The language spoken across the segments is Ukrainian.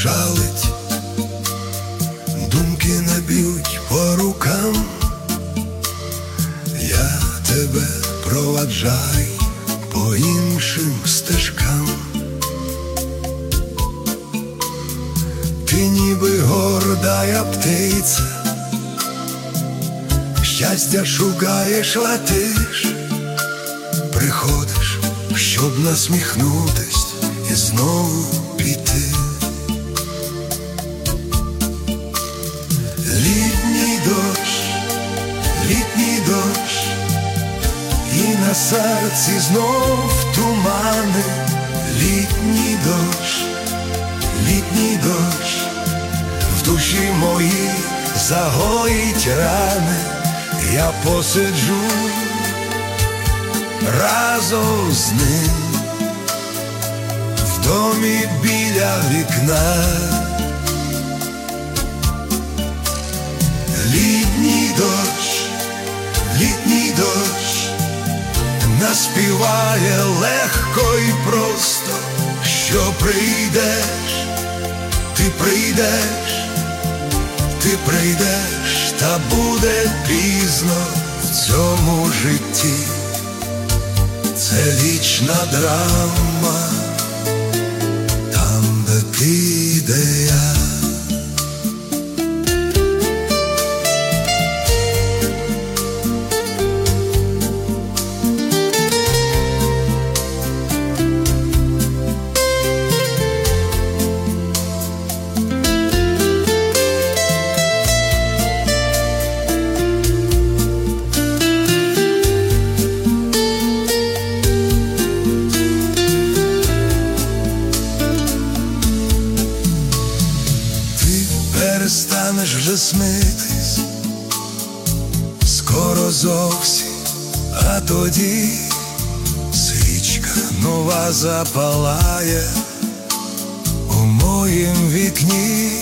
шалить, думки не б'ють по рукам. Я тебе проваджаю по іншим стежкам. Ти ніби гордая птиця, щастя шукаєш, летиш, приходиш, щоб насміхнутись і знову піти. Літній дощ, і на серці знов тумани. Літній дощ, в душі моїй загоїть рани. Я посиджу разом з ним в домі біля вікна. Літній дощ наспіває легко і просто, що прийдеш, ти прийдеш, та буде пізно в цьому житті. Це вічна драма, там, де ти, де я. Перестанеш вже смитись, скоро зовсім, а тоді свічка нова запалає у моїм вікні.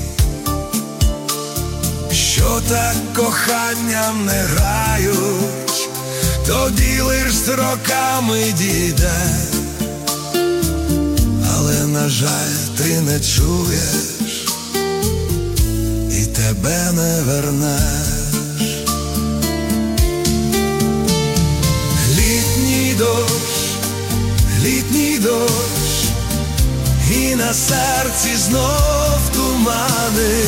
Що так коханням не грають, тоді лиш з роками дійде. Але, на жаль, ти не чуєш і тебе не вернеш. Літній дощ, і на серці знов тумани.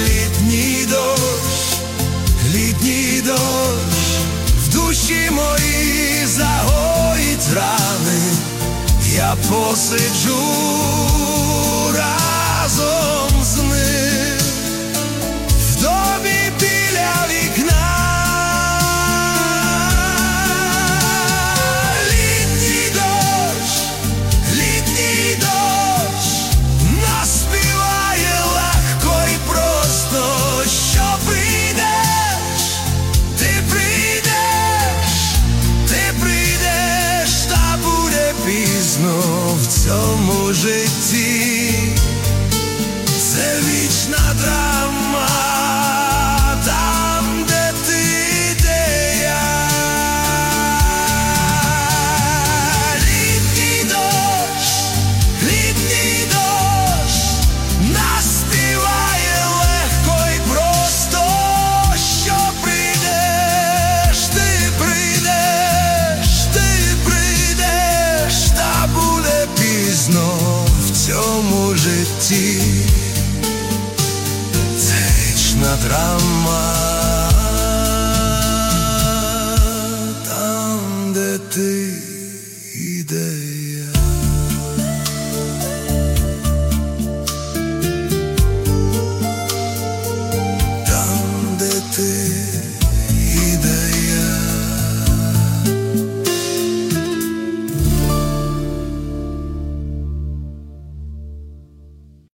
Літній дощ, в душі моїй загоїть рани. Я посиджу разом